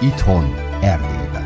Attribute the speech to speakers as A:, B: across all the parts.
A: Itthon, Erdélyben.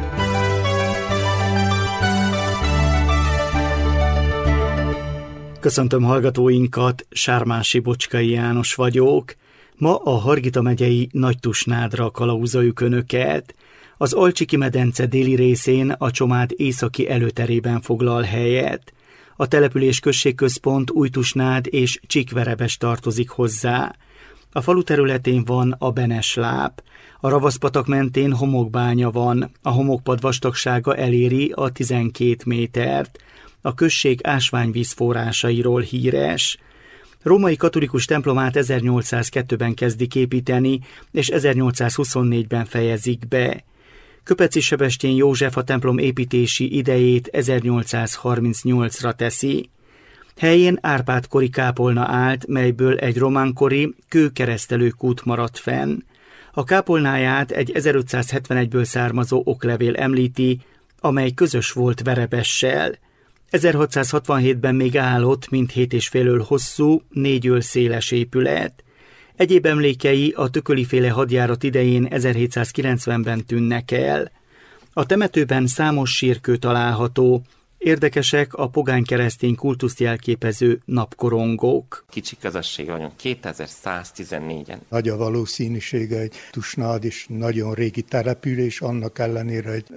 B: Köszöntöm hallgatóinkat, Sármási Bocskai János vagyok. Ma a Hargita megyei Nagytusnádra kalauzoljuk Önöket. Az Alcsiki-medence déli részén a Csomád északi előterében foglal helyet. A település községközpont Újtusnád és Csíkverebes tartozik hozzá. A falu területén van a Benesláp. A Ravaszpatak mentén homokbánya van, a homokpad vastagsága eléri a 12 métert. A község ásványvíz forrásairól híres. Római katolikus templomát 1802-ben kezdik építeni, és 1824-ben fejezik be. Köpeci Sebestyén József a templom építési idejét 1838-ra teszi. Helyén Árpád-kori kápolna állt, melyből egy románkori kőkeresztelőkút maradt fenn. A kápolnáját egy 1571-ből származó oklevél említi, amely közös volt Verebessel. 1667-ben még állott, mint 7,5 öl hosszú, 4 öl széles épület. Egyéb emlékei a tököliféle hadjárat idején 1790-ben tűnnek el. A temetőben számos sírkő található. Érdekesek a pogány-keresztény kultuszt jelképező napkorongok.
C: Kicsi közösség vagyunk, 2114-en.
D: Nagy a valószínűsége, egy Tusnád is nagyon régi település, annak ellenére, hogy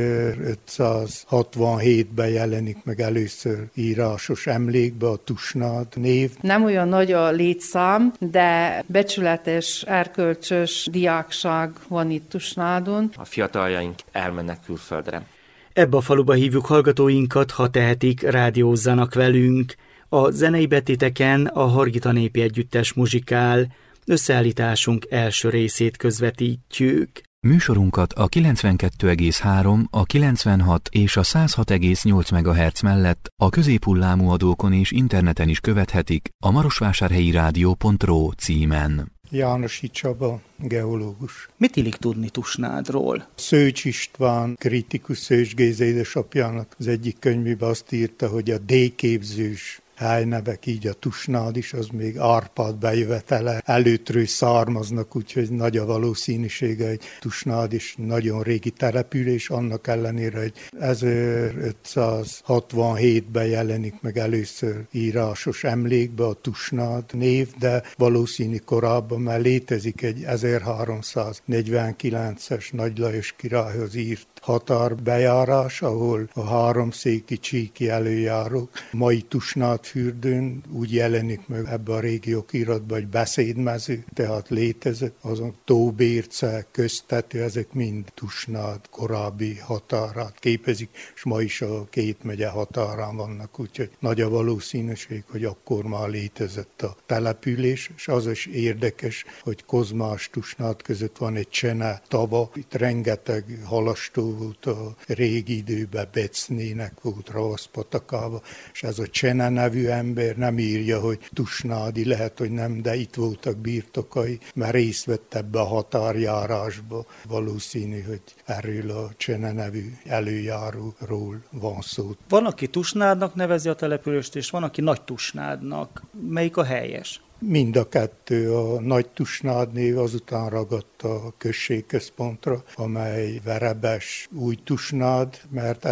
D: 1567-ben jelenik meg először írásos emlékbe a Tusnád név.
E: Nem olyan nagy a létszám, de becsületes, erkölcsös diákság van itt Tusnádon.
C: A fiataljaink elmennek külföldre.
B: Ebbe a faluba hívjuk hallgatóinkat, ha tehetik, rádiózzanak velünk. A zenei betéteken a Hargita Népi Együttes muzsikál, összeállításunk első részét közvetítjük.
F: Műsorunkat a 92,3, a 96 és a 106,8 MHz mellett a középhullámú adókon és interneten is követhetik a marosvásárhelyi-rádió.ro címen.
D: Jánosi Csaba, geológus.
B: Mit illik tudni Tusnádról?
D: Szőcs István, kritikus Szőcs Géza édesapjának az egyik könyvében azt írta, hogy a D-képzős helynevek, így a Tusnád is, az még Árpád bejövetele előttről származnak, úgyhogy nagy a valószínűsége, hogy Tusnád is nagyon régi település, annak ellenére, hogy 1567-ben jelenik meg először írásos emlékbe a Tusnád név, de valószínű korábban már létezik egy 1349-es Nagy Lajos királyhoz írt határbejárás, ahol a háromszéki csíki előjárók mai Tusnádfürdőn úgy jelenik meg ebbe a régi okiratban, hogy beszédmező, tehát létezett, azon Tóbérce, Köztető, ezek mind Tusnád korábbi határát képezik, és ma is a két megye határán vannak, úgyhogy nagy a valószínűség, hogy akkor már létezett a település, és az is érdekes, hogy Kozmás Tusnád között van egy Csene tava, itt rengeteg halastó volt a régi időben, Becnének volt Ravaszpatakában, és ez a Csene nevű ember nem írja, hogy tusnádi, lehet, hogy nem, de itt voltak birtokai, mert részt vett ebbe a határjárásba. Valószínű, hogy erről a Csene nevű előjáróról van szó.
B: Van, aki Tusnádnak nevezi a települést, és van, aki Nagytusnádnak. Melyik a helyes?
D: Mind a kettő. A Nagytusnád név azután ragadt a községközpontra, amely Verebes Újtusnád, mert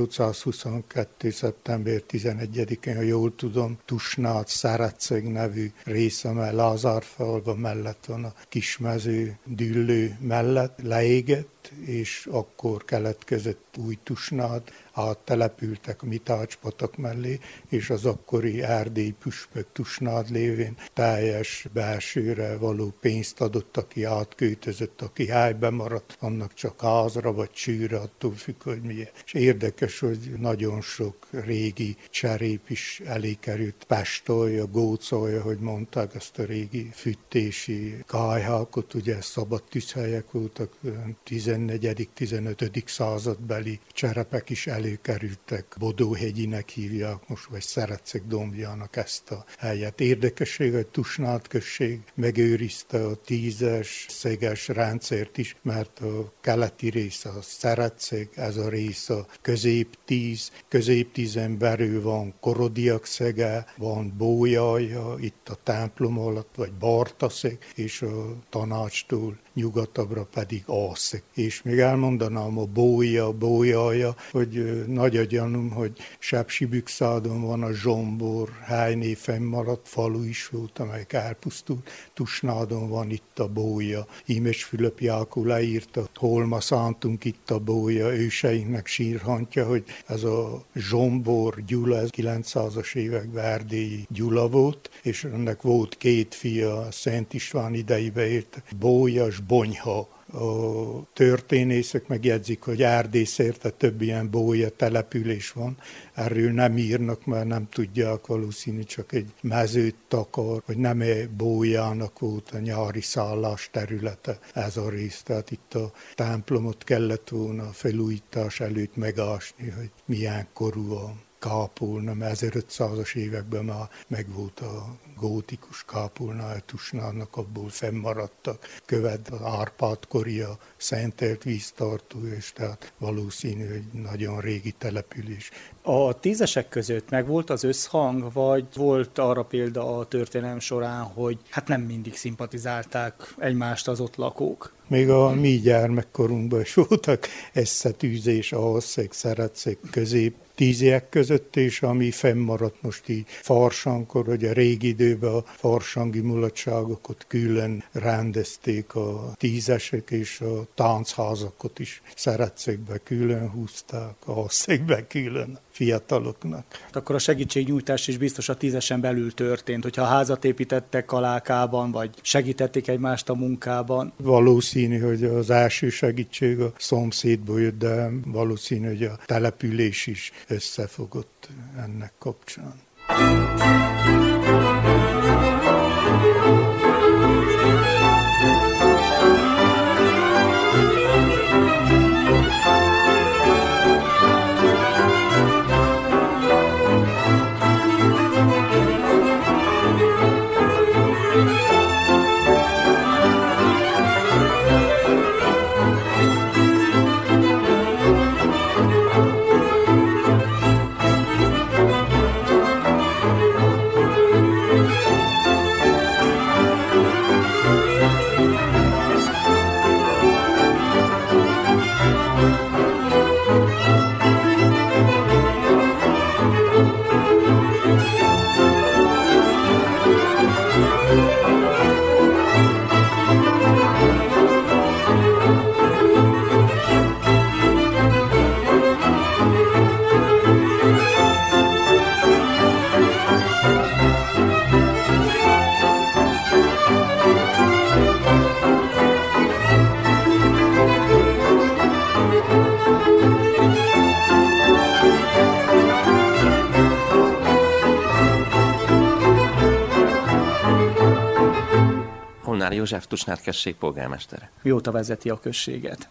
D: 1822. szeptember 11-én, ha jól tudom, Tusnád Szereceg nevű része, amely Lázárfalva mellett van, a Kismező Düllő mellett leégett, és akkor keletkezett Újtusnád, áttelepültek a Mitácspatak mellé, és az akkori Erdély püspök Tusnád lévén teljes belsőre való pénzt adott, aki átköltözött, aki helyben maradt, annak csak házra vagy csűre, attól függ, hogy milyen. És érdekes, hogy nagyon sok régi cserép is elé került, Pestolja, Gócolja, hogy mondták, ezt a régi fűtési kályhákot, ugye szabad tűzhelyek voltak, 14.-15. századbeli cserepek is előkerültek. Bodóhegyinek hívják most, vagy Szereceg dombjának ezt a helyet. Érdekesség, hogy Tusnád község megőrizte a 10-es, szeges rendszert is, mert a keleti része a Szereceg, ez a rész a középtízen belül van Korodiak szege, van Bójaja, itt a templom alatt, vagy Bartaszeg, és a tanácstól nyugatabbra pedig Ászeg. És még elmondanám a bója, hogy nagy a gyanúm, hogy Sepsibükszádon van a zsombor, helyné fennmaradt falu is volt, amelyik elpusztult. Tusnádon van itt a bója. Ímes Fülöp Jákó leírta, hol ma szántunk itt a bója, őseinknek sírhantja, hogy ez a zsombor Gyula, ez 900-as években erdélyi Gyula volt, és ennek volt 2 fia, Szent István idejébe ért, Bója és Bonyha. A történészek megjegyzik, hogy Erdély szerte több ilyen bója település van. Erről nem írnak, mert nem tudják, valószínű csak egy mezőt takar, vagy nem bójának volt a nyári szállás területe ez a rész. Tehát itt a templomot kellett volna a felújítás előtt megásni, hogy milyen korú a kápolna, mert 1500-as években már megvolt a gótikus kápolna, Tusnának abból fennmaradtak. Követ az Árpád-kori a szentelt víztartó, és tehát valószínű, hogy nagyon régi település.
B: A 10-esek között meg volt az összhang, vagy volt arra példa a történelem során, hogy hát nem mindig szimpatizálták egymást az ott lakók?
D: Még a mi gyermekkorunkban is voltak összetűzés, ahhosszék, szeretszék közép 10-ek között, és ami fennmaradt most így Farsankor, hogy a régi időben a farsangi mulatságokat külön rendezték a 10-esek, és a táncházakat is szeretszékbe külön húzták, ahhosszékbe külön fiataloknak.
B: Akkor a segítségnyújtás is biztos a 10-esen belül történt, hogyha házat építettek Kalákában, vagy segítették egymást a munkában.
D: Valószínű, hogy az első segítség a szomszédból jött, de valószínű, hogy a település is összefogott ennek kapcsán.
C: József Tusnád község polgármestere.
B: Mióta vezeti a községet?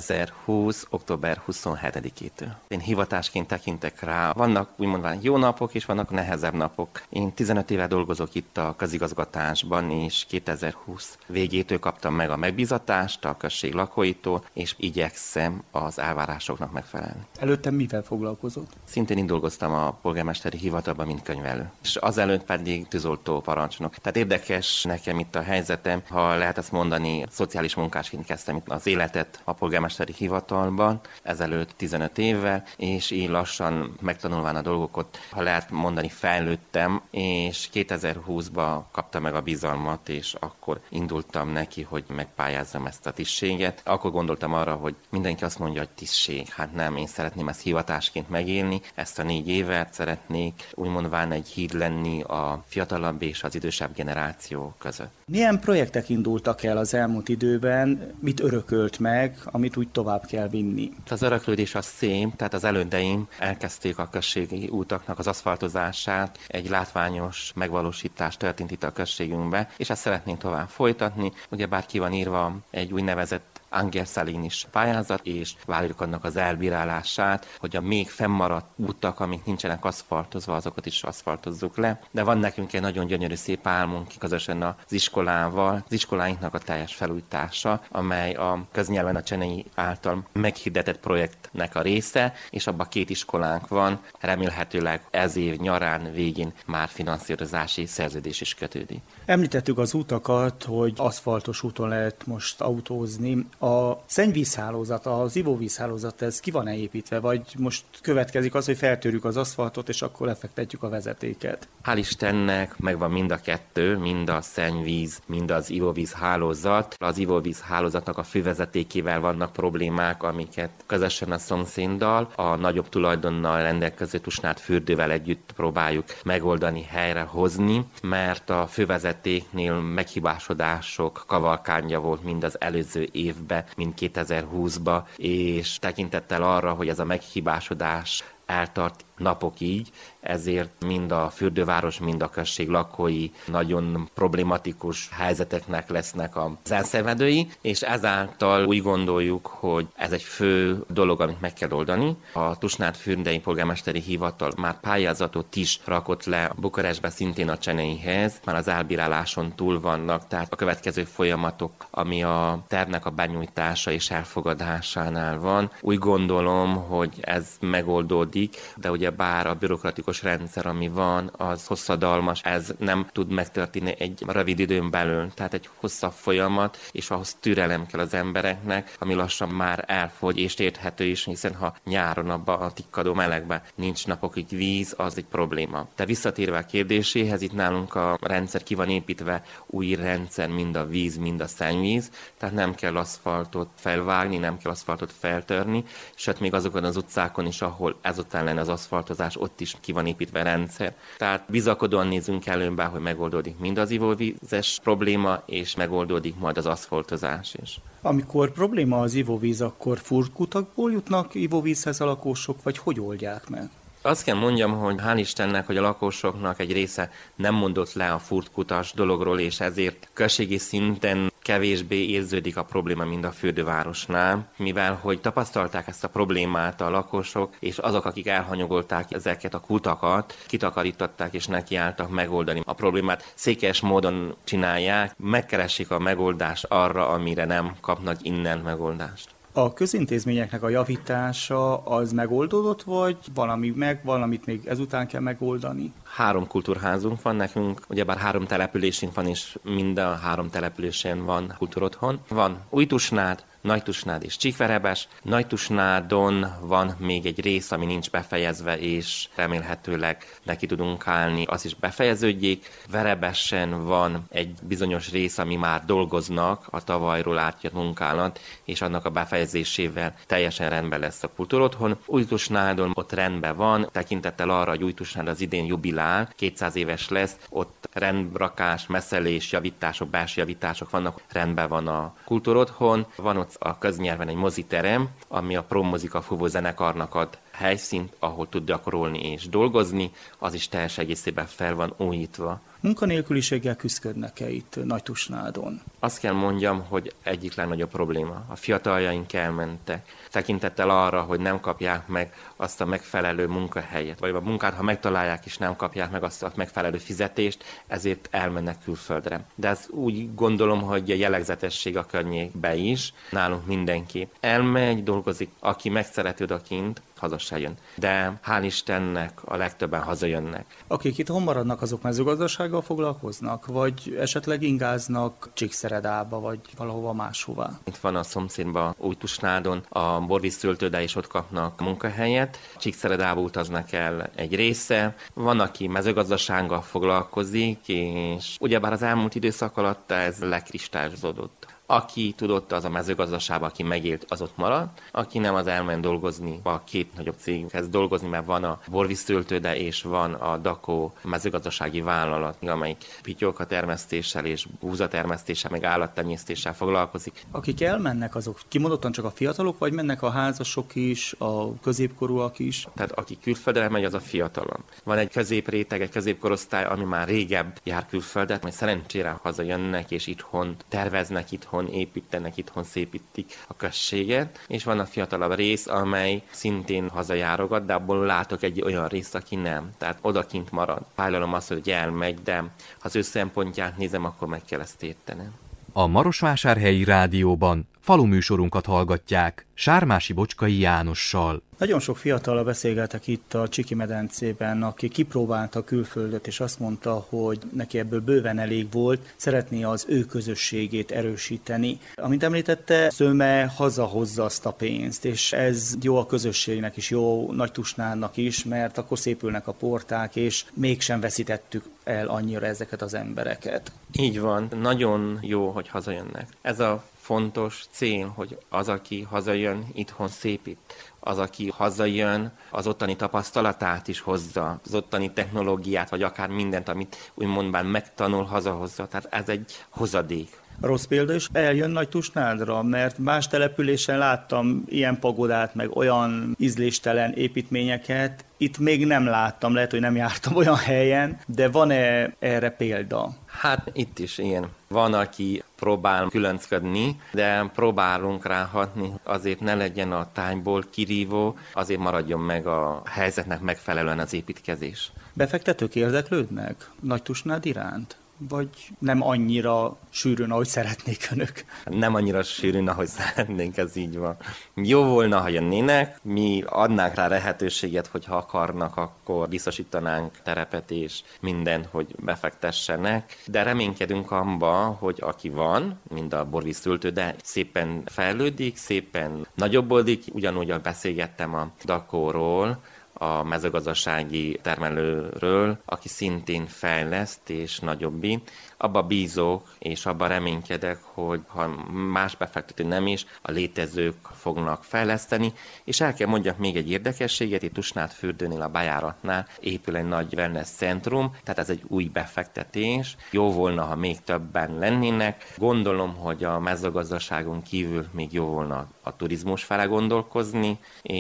C: 2020. október 27-től. Én hivatásként tekintek rá. Vannak úgymond jó napok, és vannak nehezebb napok. Én 15 éve dolgozok itt a közigazgatásban, és 2020 végétől kaptam meg a megbízatást a község lakóitól, és igyekszem az elvárásoknak megfelelni.
B: Előtte mivel foglalkozott?
C: Szintén én dolgoztam a polgármesteri hivatalban, mint könyvelő. És azelőtt pedig tűzoltó parancsnok. Tehát érdekes nekem itt a helyzetem, ha lehet ezt mondani, szociális munkásként kezdtem itt az életet a polgármesteri hivatalban, ezelőtt 15 évvel, és így lassan megtanulván a dolgokat, ha lehet mondani, fejlődtem, és 2020-ban kaptam meg a bizalmat, és akkor indultam neki, hogy megpályázzam ezt a tisztséget. Akkor gondoltam arra, hogy mindenki azt mondja, hogy tisztség. Hát nem, én szeretném ezt hivatásként megélni, ezt a 4 évet szeretnék úgymondván egy híd lenni a fiatalabb és az idősebb generáció között.
B: Milyen projektek indultak el az elmúlt időben, mit örökölt meg, amit úgy tovább kell vinni?
C: Az öröklődés az szép, tehát az elődeim elkezdték a községi útaknak az aszfaltozását, egy látványos megvalósítás történt itt a községünkben, és ezt szeretnénk tovább folytatni. Ugyebár ki van írva egy úgynevezett Angerszalinis pályázat, és várjuk annak az elbírálását, hogy a még fennmaradt utak, amik nincsenek aszfaltozva, azokat is aszfaltozzuk le. De van nekünk egy nagyon gyönyörű szép álmunk közösen az iskolával, az iskoláinknak a teljes felújítása, amely a köznyelven a Csenei által meghirdetett projektnek a része, és abban 2 iskolánk van, remélhetőleg ez év nyarán végén már finanszírozási szerződés is kötődik.
B: Említettük az utakat, hogy aszfaltos úton lehet most autózni. A szennyvízhálózat, az ivóvízhálózat, ez ki van-e építve, vagy most következik az, hogy feltörjük az aszfaltot, és akkor lefektetjük a vezetéket?
C: Hál' Istennek megvan mind a kettő, mind a szennyvíz, mind az ivóvízhálózat. Az ivóvízhálózatnak a fővezetékével vannak problémák, amiket közösen a szomszéddal, a nagyobb tulajdonnal rendelkező Tusnád fürdővel együtt próbáljuk megoldani, helyrehozni, mert a fővezetéknél meghibásodások kavalkánja volt mind az előző évben, mind 2020-ban, és tekintettel arra, hogy ez a meghibásodás eltart napokig, ezért mind a fürdőváros, mind a község lakói nagyon problematikus helyzeteknek lesznek az elszenvedői, és ezáltal úgy gondoljuk, hogy ez egy fő dolog, amit meg kell oldani. A Tusnád fürdői polgármesteri hivatal már pályázatot is rakott le Bukarestbe, szintén a Cseneihez, már az elbíráláson túl vannak, tehát a következő folyamatok, ami a tervnek a benyújtása és elfogadásánál van. Úgy gondolom, hogy ez megoldódik, de ugye bár a bürokratikus rendszer, ami van, az hosszadalmas, ez nem tud megtörténni egy rövid időn belül, tehát egy hosszabb folyamat, és ahhoz türelem kell az embereknek, ami lassan már elfogy, és érthető is, hiszen ha nyáron abban a tikkadó melegben nincs napokig víz, az egy probléma. De visszatérve a kérdéséhez, itt nálunk a rendszer ki van építve, új rendszer, mind a víz, mind a szennyvíz, tehát nem kell aszfaltot felvágni, nem kell aszfaltot feltörni, sőt még azokon az utcákon is, ahol ezután lenne az aszfaltozás, ott is ki van építve rendszer. Tehát bizakodóan nézünk előbb, hogy megoldódik mind az ivóvízes probléma, és megoldódik majd az aszfaltozás is.
B: Amikor probléma az ivóvíz, akkor furtkutakból jutnak ivóvízhez a lakosok, vagy hogy oldják meg?
C: Azt kell mondjam, hogy hál' Istennek, hogy a lakosoknak egy része nem mondott le a furtkutas dologról, és ezért községi szinten kevésbé érződik a probléma, mint a fürdővárosnál, mivel hogy tapasztalták ezt a problémát a lakosok, és azok, akik elhanyagolták ezeket a kutakat, kitakarították és nekiálltak megoldani a problémát. Székelyes módon csinálják, megkeresik a megoldást arra, amire nem kapnak innen megoldást.
B: A közintézményeknek a javítása az megoldódott, vagy valamit még ezután kell megoldani?
C: 3 kultúrházunk van nekünk, ugyebár 3 településünk van, és mind a 3 településen van kultúrotthon. Van Újtusnád, Nagytusnád és Csíkverebes. Nagytusnádon van még egy rész, ami nincs befejezve, és remélhetőleg neki tudunk állni, az is befejeződjék. Verebesen van egy bizonyos rész, ami már dolgoznak, a tavalyról átjött munkálat, és annak a befejezésével teljesen rendben lesz a kultúrotthon. Újtusnádon ott rendben van, tekintettel arra, hogy Újtusnád az idén jubilál, 200 éves lesz, ott rendrakás, messzelés, javítások, belső javítások vannak, rendben van a kultúrotthon, van ott a köznyelven egy moziterem, ami a Promozika fúvó zenekarnak ad helyszínt, ahol tud gyakorolni és dolgozni, az is teljes egészében fel van újítva.
B: Munkanélküliséggel küzdködnek-e itt Nagytusnádon?
C: Azt kell mondjam, hogy egyik legnagyobb probléma. A fiataljaink elmentek. Tekintettel arra, hogy nem kapják meg azt a megfelelő munkahelyet, vagy a munkát, ha megtalálják és nem kapják meg azt a megfelelő fizetést, ezért elmennek külföldre. De ez úgy gondolom, hogy a jellegzetesség a környékbe is, nálunk mindenki elmegy, dolgozik, aki megszereti odakint, haza se jön. De hál' Istennek a legtöbben hazajönnek.
B: Akik itt maradnak, azok mezőgazdasággal foglalkoznak, vagy esetleg ingáznak Csíkszeredába, vagy valahova máshová?
C: Itt van a szomszédban, Újtusnádon, a borvíztöltőde is ott kapnak munkahelyet. Csíkszeredába utaznak el egy része. Van, aki mezőgazdasággal foglalkozik, és ugyebár az elmúlt időszak alatt ez lekristályosodott. Aki tudott, az a mezőgazdaságban, aki megélt, az ott maradt. Aki nem, az elment dolgozni a 2 nagyobb céghez dolgozni, mert van a borvíztöltőde és van a Dakó mezőgazdasági vállalat, amelyik pityóka termesztéssel és búzatermesztéssel, meg állattenyésztéssel foglalkozik.
B: Akik elmennek, azok kimondottan csak a fiatalok, vagy mennek a házasok is, a középkorúak is?
C: Tehát aki külföldre megy, az a fiatalon. Van egy középréteg, egy középkorosztály, ami már régebb jár külföldet, majd szerencsére hazajönnek és itthon terveznek, itthon építenek, itthon szépítik a községet, és van a fiatalabb rész, amely szintén hazajárogat, de abból látok egy olyan részt, aki nem. Tehát odakint marad. Fájlalom azt, hogy elmegy, de ha az ő szempontját nézem, akkor meg kell ezt értenem.
F: A Marosvásárhelyi Rádióban faluműsorunkat hallgatják Sármási Bocskai Jánossal.
B: Nagyon sok fiatallal beszélgetek itt a Csiki-medencében, aki kipróbálta a külföldöt, és azt mondta, hogy neki ebből bőven elég volt, szeretné az ő közösségét erősíteni. Amint említette, Szőme hazahozza azt a pénzt, és ez jó a közösségnek is, jó Nagytusnádnak is, mert akkor szépülnek a porták, és mégsem veszítettük el annyira ezeket az embereket.
C: Így van, nagyon jó, hogy hazajönnek. Ez a fontos cél, hogy az, aki hazajön, itthon szépít. Az, aki hazajön, az ottani tapasztalatát is hozza, az ottani technológiát, vagy akár mindent, amit úgymond megtanul, hazahozza. Tehát ez egy hozadék.
B: Rossz példa is eljön Nagytusnádra, mert más településen láttam ilyen pagodát, meg olyan ízléstelen építményeket. Itt még nem láttam, lehet, hogy nem jártam olyan helyen, de van-e erre példa?
C: Hát itt is ilyen. Van, aki próbál különcködni, de próbálunk ráhatni, azért ne legyen a tájból kirívó, azért maradjon meg a helyzetnek megfelelően az építkezés.
B: Befektetők érdeklődnek Nagytusnád iránt? Vagy nem annyira sűrűn, ahogy szeretnék önök?
C: Nem annyira sűrűn, ahogy szeretnénk, ez így van. Jó volna, ha jönnének, mi adnánk rá lehetőséget, hogy ha akarnak, akkor biztosítanánk terepet és mindent, hogy befektessenek. De reménykedünk abba, hogy aki van, mind a borvízszültő, de szépen fejlődik, szépen nagyobbodik. Ugyanúgy beszélgettem a Dakóról, a mezőgazdasági termelőről, aki szintén fejleszt és nagyobbi. Abba bízok, és abba reménykedek, hogy ha más befektető nem is, a létezők fognak fejleszteni, és el kell mondjak még egy érdekességet, itt Tusnádfürdőnél, a bejáratnál épül egy nagy wellness centrum, tehát ez egy új befektetés. Jó volna, ha még többen lennének. Gondolom, hogy a mezőgazdaságon kívül még jó volna a turizmus fele gondolkozni,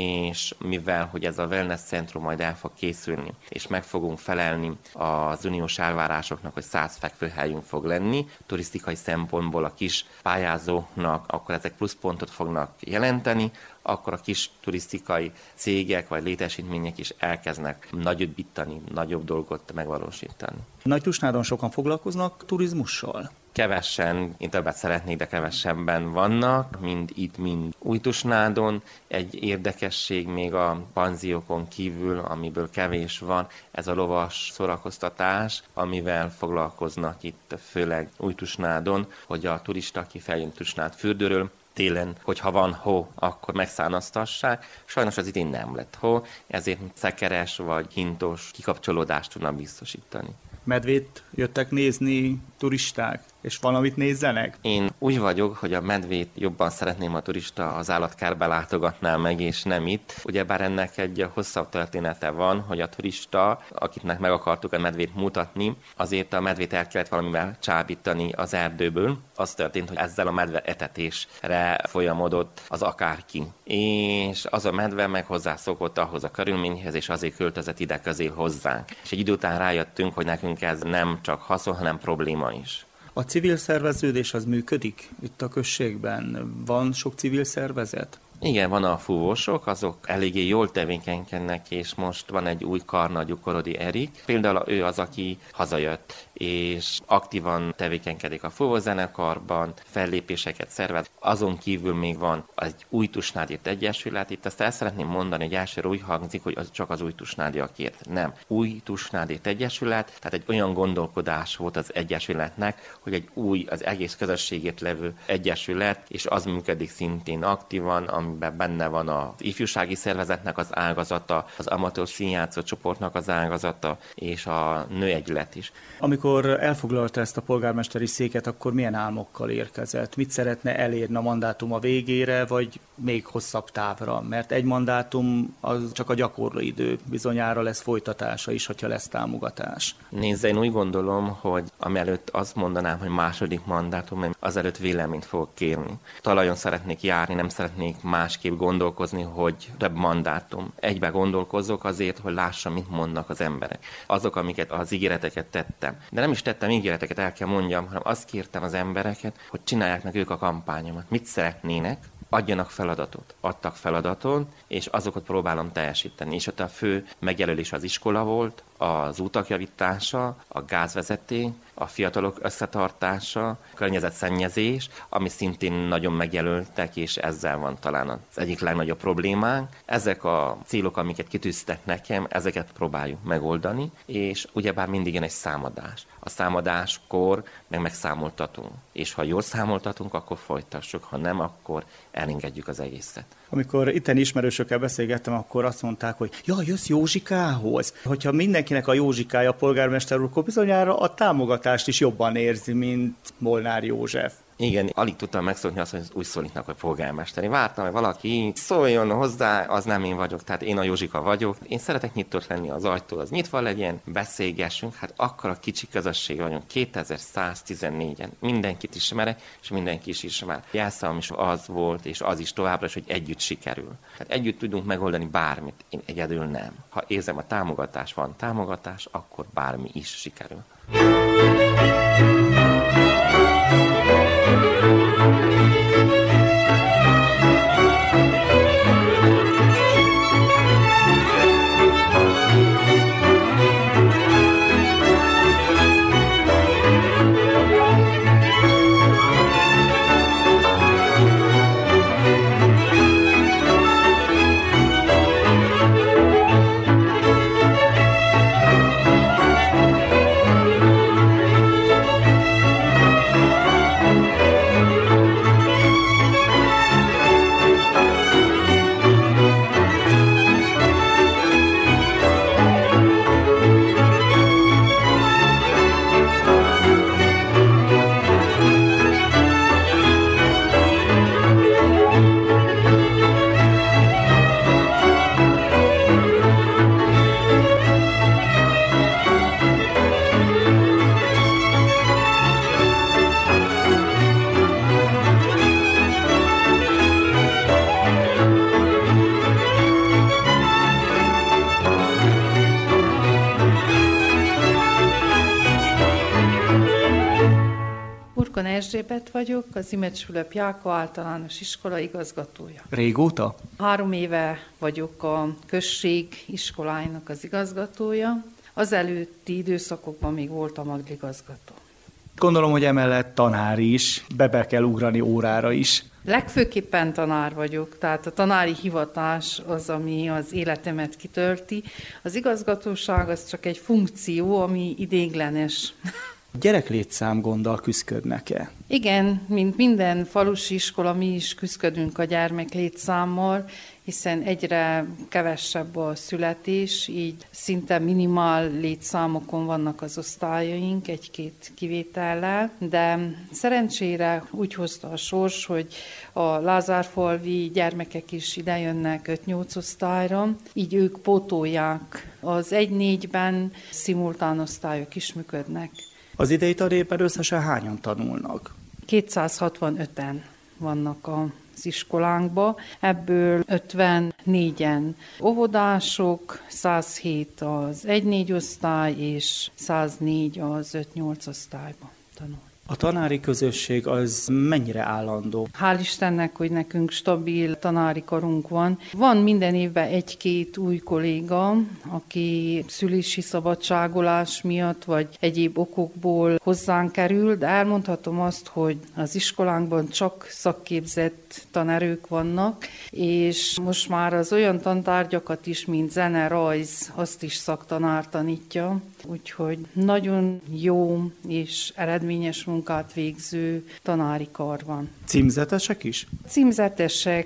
C: és mivel, hogy ez a wellness centrum majd el fog készülni, és meg fogunk felelni az uniós elvárásoknak, hogy 100 fekvőhelyünk fog lenni, turisztikai szempontból a kis pályázóknak akkor ezek pluszpontot fognak jelenteni, akkor a kis turisztikai cégek vagy létesítmények is elkezdnek nagyobbítani, nagyobb dolgot megvalósítani.
B: Nagytusnádon sokan foglalkoznak turizmussal?
C: Kevesen, én többet szeretnék, de kevesebben vannak, mind itt, mind Újtusnádon. Egy érdekesség még a panziókon kívül, amiből kevés van, ez a lovas szórakoztatás, amivel foglalkoznak itt főleg Újtusnádon, hogy a turista, aki feljön Tusnádfürdőről, télen, hogyha van hó, akkor megszánaztassák. Sajnos az idén nem lett hó, ezért szekeres vagy hintos kikapcsolódást tudnak biztosítani.
B: Medvét jöttek nézni turisták, és valamit nézzenek?
C: Én úgy vagyok, hogy a medvét jobban szeretném, a turista az állatkertbe látogatná meg, és nem itt. Ugyebár ennek egy hosszabb története van, hogy a turista, akiknek meg akartuk a medvét mutatni, azért a medvét el kellett valamivel csábítani az erdőből. Az történt, hogy ezzel a medve etetésre folyamodott az akárki. És az a medve meg hozzászokott ahhoz a körülményhez, és azért költözött ide közé hozzánk. És egy idő után rájöttünk, hogy nekünk ez nem csak haszon, hanem probléma is.
B: A civil szerveződés az működik itt a községben? Van sok civil szervezet?
C: Igen, van a fúvósok, azok eléggé jól tevékenykednek, és most van egy új karnagyú, Korodi Erik. Például ő az, aki hazajött, és aktívan tevékenykedik a fúvózenekarban, fellépéseket szervez. Azon kívül még van egy Újtusnádért Egyesület. Itt azt el szeretném mondani, hogy elsőre úgy hangzik, hogy az csak az Újtusnádiakért. Nem. Újtusnádért Egyesület, tehát egy olyan gondolkodás volt az Egyesületnek, hogy egy új, az egész közösségért levő egyesület, és az működik szintén aktívan, amiben benne van az ifjúsági szervezetnek az ágazata, az amatőr színjátszó csoportnak az ágazata, és a nőegylet is.
B: Amikor elfoglalta ezt a polgármesteri széket, akkor milyen álmokkal érkezett? Mit szeretne elérni a mandátuma végére, vagy még hosszabb távra? Mert egy mandátum az csak a gyakorló idő, bizonyára lesz folytatása is, hogyha lesz támogatás.
C: Nézd, én úgy gondolom, hogy amelőtt azt mondanám, hogy második mandátum, azelőtt véleményt fogok kérni. Talajon szeretnék járni, nem szeretnék másképp gondolkozni, hogy több mandátum. Egybe gondolkozok azért, hogy lássam, mit mondnak az emberek. Azok, amiket az ígéreteket tettem. De nem is tettem ígéreteket, el kell mondjam, hanem azt kértem az embereket, hogy csinálják meg ők a kampányomat. Mit szeretnének? Adjanak feladatot. Adtak feladatot, és azokat próbálom teljesíteni. És ott a fő megjelölés az iskola volt, az útak javítása, a gázvezeték, a fiatalok összetartása, a környezetszennyezés, ami szintén nagyon megjelöltek, és ezzel van talán az egyik legnagyobb problémánk. Ezek a célok, amiket kitűztek nekem, ezeket próbáljuk megoldani, és ugyebár mindig jön egy számadás. A számadáskor megszámoltatunk, és ha jól számoltatunk, akkor folytassuk, ha nem, akkor elengedjük az egészet.
B: Amikor itten ismerősökkel beszélgettem, akkor azt mondták, hogy jössz Józsikához. Hogyha mindenkinek a Józsikája a polgármester úr, akkor bizonyára a támogatást is jobban érzi, mint Molnár József.
C: Igen, alig tudtam megszólni azt, hogy úgy szólítnak, hogy polgármester. Én vártam, hogy valaki szóljon hozzá, az nem én vagyok, tehát én a Józsika vagyok. Én szeretek nyitott lenni, az ajtó az nyitva legyen, beszélgessünk, hát akkor a kicsi közösség vagyunk, 2114-en. Mindenkit ismerek, és mindenki is ismer. Jelszám is az volt, és az is továbbra is, hogy együtt sikerül. Hát együtt tudunk megoldani bármit, én egyedül nem. Ha érzem a támogatás, van támogatás, akkor bármi is sikerül.
E: Erzsébet vagyok, az Imets Fülöp Jáka általános iskola igazgatója.
B: Régóta?
E: 3 éve vagyok a község iskoláinak az igazgatója. Az előtti időszakokban még voltam agligazgató.
B: Gondolom, hogy emellett tanár is, be kell ugrani órára is.
E: Legfőképpen tanár vagyok, tehát a tanári hivatás az, ami az életemet kitölti. Az igazgatóság az csak egy funkció, ami ideiglenes.
B: Gyereklétszámgonddal küszködnek-e?
E: Igen, mint minden falusi iskola, mi is küszködünk a gyermeklétszámmal, hiszen egyre kevesebb a születés, így szinte minimál létszámokon vannak az osztályaink, 1-2 kivétellel, de szerencsére úgy hozta a sors, hogy a lázárfalvi gyermekek is idejönnek 5-8 osztályra, így ők pótolják. Az 1-4-ben szimultán osztályok is működnek.
B: Az idei tanében összesen hányan tanulnak?
E: 265-en vannak az iskolánkban, ebből 54-en óvodások, 107 az 1-4 osztály, és 104 az 5-8 osztályban tanul.
B: A tanári közösség az mennyire állandó?
E: Hál' Istennek, hogy nekünk stabil tanári karunk van. Van minden évben 1-2 új kolléga, aki szülési szabadságolás miatt, vagy egyéb okokból hozzánk kerül, de elmondhatom azt, hogy az iskolánkban csak szakképzett tanerők vannak, és most már az olyan tantárgyakat is, mint zene, rajz, azt is szaktanár tanítja, úgyhogy nagyon jó és eredményes munkát végző tanári kar van.
B: Címzetesek is?
E: Címzetesek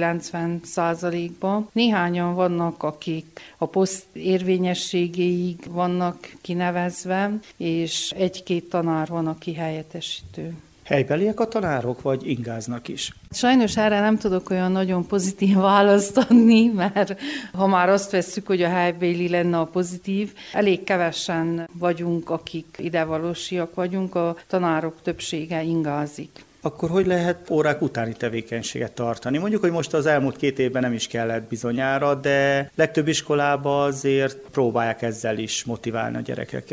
E: 90%-ban. Néhányan vannak, akik a poszt érvényességéig vannak kinevezve, és 1-2 tanár van, aki helyettesítő.
B: Helybeliek a tanárok, vagy ingáznak is?
E: Sajnos erre nem tudok olyan nagyon pozitív választ adni, mert ha már azt vesszük, hogy a helybéli lenne a pozitív, elég kevesen vagyunk, akik idevalósiak vagyunk, a tanárok többsége ingázik.
B: Akkor hogy lehet órák utáni tevékenységet tartani? Mondjuk, hogy most az elmúlt 2 évben nem is kellett bizonyára, de legtöbb iskolában azért próbálják ezzel is motiválni a gyerekeket.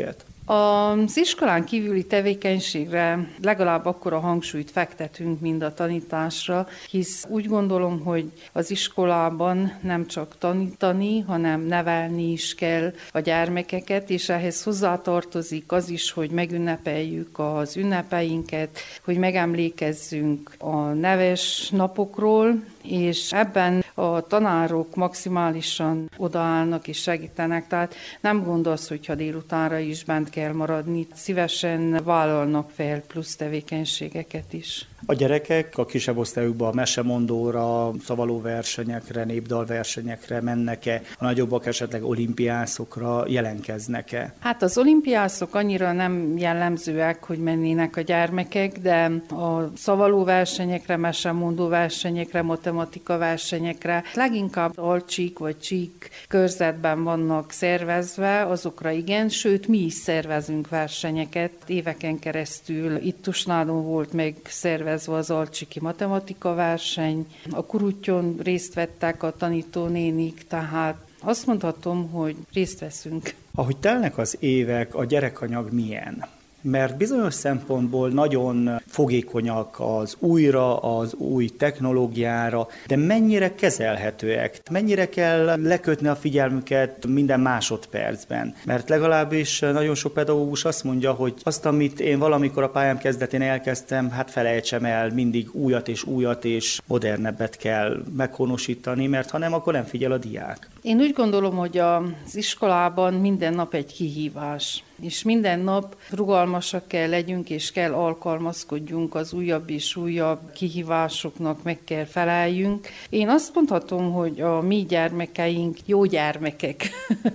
E: Az iskolán kívüli tevékenységre legalább akkora hangsúlyt fektetünk, mint a tanításra, hisz úgy gondolom, hogy az iskolában nem csak tanítani, hanem nevelni is kell a gyermekeket, és ehhez hozzátartozik az is, hogy megünnepeljük az ünnepeinket, hogy megemlékezzünk a neves napokról, és ebben a tanárok maximálisan odaállnak és segítenek, tehát nem gond az, hogyha délutánra is bent kell maradni, szívesen vállalnak fel plusz tevékenységeket is.
B: A gyerekek a kisebb osztályokban mesemondóra, szavalóversenyekre, népdalversenyekre mennek-e, a nagyobbak esetleg olimpiászokra jelentkeznek-e?
E: Hát az olimpiászok annyira nem jellemzőek, hogy mennének a gyermekek, de a szavalóversenyekre, mesemondó versenyekre, matematika versenyekre leginkább alcsík vagy csík körzetben vannak szervezve, azokra igen, sőt mi is szervezünk versenyeket. Éveken keresztül itt Tusnádon volt meg szervezve az alcsiki matematika verseny, a Kurutyon részt vettek a tanítónénik, tehát azt mondhatom, hogy részt veszünk.
B: Ahogy telnek az évek, a gyerekanyag milyen? Mert bizonyos szempontból nagyon fogékonyak az újra, az új technológiára, de mennyire kezelhetőek, mennyire kell lekötni a figyelmüket minden másodpercben. Mert legalábbis nagyon sok pedagógus azt mondja, hogy azt, amit én valamikor a pályám kezdetén elkezdtem, hát felejtsem el, mindig újat és modernebbet kell meghonosítani, mert ha nem, akkor nem figyel a diák.
E: Én úgy gondolom, hogy az iskolában minden nap egy kihívás, és minden nap rugalmasak kell legyünk, és kell alkalmazkodjunk az újabb és újabb kihívásoknak, meg kell feleljünk. Én azt mondhatom, hogy a mi gyermekeink jó gyermekek.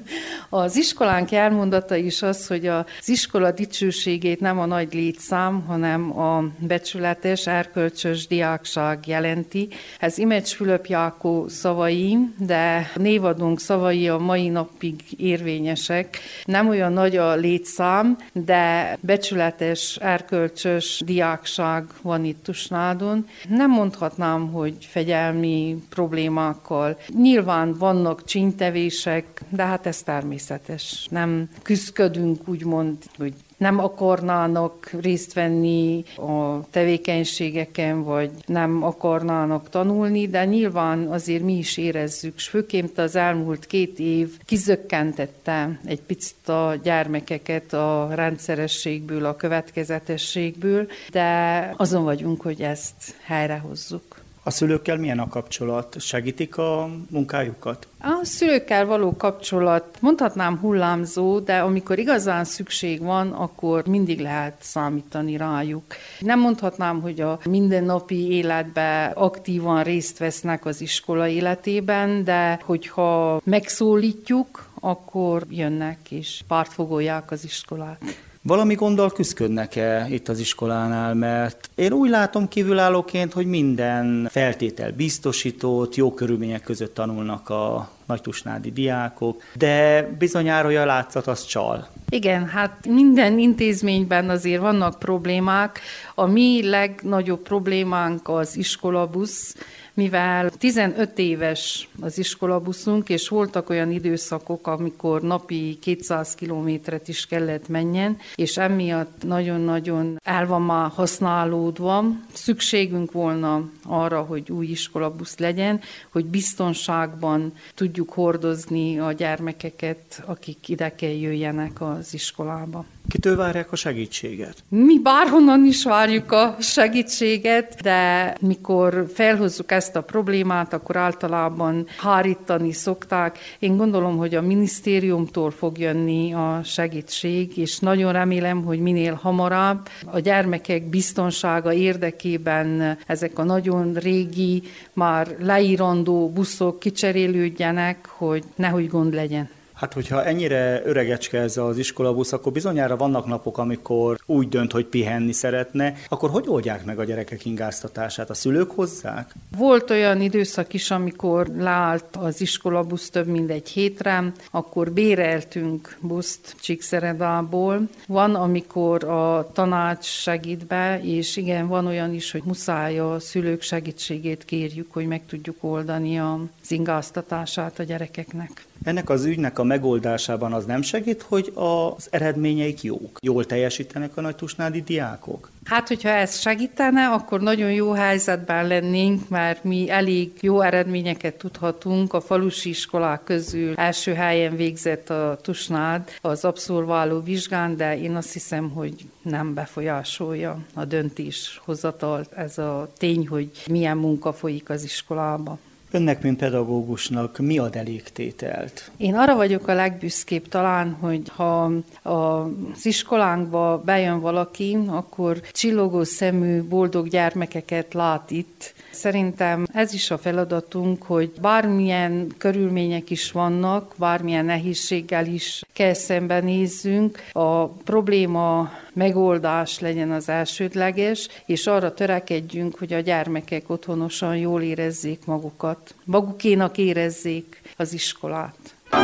E: Az iskolánk elmondata is az, hogy az iskola dicsőségét nem a nagy létszám, hanem a becsületes, erkölcsös diákság jelenti. Ez Imecs Fülöp Jákó szavai, de névadónk szavai a mai napig érvényesek. Nem olyan nagy a létszám, de becsületes, erkölcsös diákság van itt Tusnádon. Nem mondhatnám, hogy fegyelmi problémákkal. Nyilván vannak csínytevések, de hát ez természetes. Nem küszködünk, úgymond, hogy nem akarnának részt venni a tevékenységeken, vagy nem akarnának tanulni, de nyilván azért mi is érezzük, és főként az elmúlt 2 év kizökkentette egy picit a gyermekeket a rendszerességből, a következetességből, de azon vagyunk, hogy ezt helyrehozzuk.
B: A szülőkkel milyen a kapcsolat? Segítik a munkájukat?
E: A szülőkkel való kapcsolat, mondhatnám hullámzó, de amikor igazán szükség van, akkor mindig lehet számítani rájuk. Nem mondhatnám, hogy a mindennapi életben aktívan részt vesznek az iskola életében, de hogyha megszólítjuk, akkor jönnek és pártfogolják az iskolát.
B: Valami gonddal küszködnek-e itt az iskolánál, mert én úgy látom kívülállóként, hogy minden feltétel biztosított, jó körülmények között tanulnak a nagytusnádi diákok, de bizonyára a látszat az csal.
E: Igen, hát minden intézményben azért vannak problémák. A mi legnagyobb problémánk az iskolabusz, mivel 15 éves az iskolabuszunk, és voltak olyan időszakok, amikor napi 200 kilométert is kellett menjen, és emiatt nagyon-nagyon el van már használódva. Szükségünk volna arra, hogy új iskolabusz legyen, hogy biztonságban tudjuk hordozni a gyermekeket, akik ide kell jöjjenek az iskolába.
B: Kitől várják a segítséget?
E: Mi bárhonnan is várjuk a segítséget, de mikor felhozzuk ezt a problémát, akkor általában hárítani szokták. Én gondolom, hogy a minisztériumtól fog jönni a segítség, és nagyon remélem, hogy minél hamarabb a gyermekek biztonsága érdekében ezek a nagyon régi, már leírandó buszok kicserélődjenek, hogy nehogy gond legyen.
B: Hát, hogyha ennyire öregecske ez az iskolabusz, akkor bizonyára vannak napok, amikor úgy dönt, hogy pihenni szeretne, akkor hogy oldják meg a gyerekek ingáztatását? A szülők hozzák?
E: Volt olyan időszak is, amikor leállt az iskolabusz több mint egy hétre, akkor béreltünk buszt Csíkszeredából. Van, amikor a tanács segít be, és igen, van olyan is, hogy muszáj a szülők segítségét kérjük, hogy meg tudjuk oldani az ingáztatását a gyerekeknek.
B: Ennek az ügynek a megoldásában az nem segít, hogy az eredményeik jók? Jól teljesítenek a nagytusnádi diákok?
E: Hát, hogyha ez segítene, akkor nagyon jó helyzetben lennénk, mert mi elég jó eredményeket tudhatunk. A falusi iskolák közül első helyen végzett a Tusnád az abszolváló vizsgán, de én azt hiszem, hogy nem befolyásolja a döntéshozatalt ez a tény, hogy milyen munka folyik az iskolába.
B: Önnek, mint pedagógusnak mi ad elégtételt?
E: Én arra vagyok a legbüszkébb talán, hogy ha az iskolánkba bejön valaki, akkor csillogó szemű, boldog gyermekeket lát itt. Szerintem ez is a feladatunk, hogy bármilyen körülmények is vannak, bármilyen nehézséggel is kell szembenézzünk, a probléma megoldás legyen az elsődleges, és arra törekedjünk, hogy a gyermekek otthonosan jól érezzék magukat, magukénak érezzék az iskolát.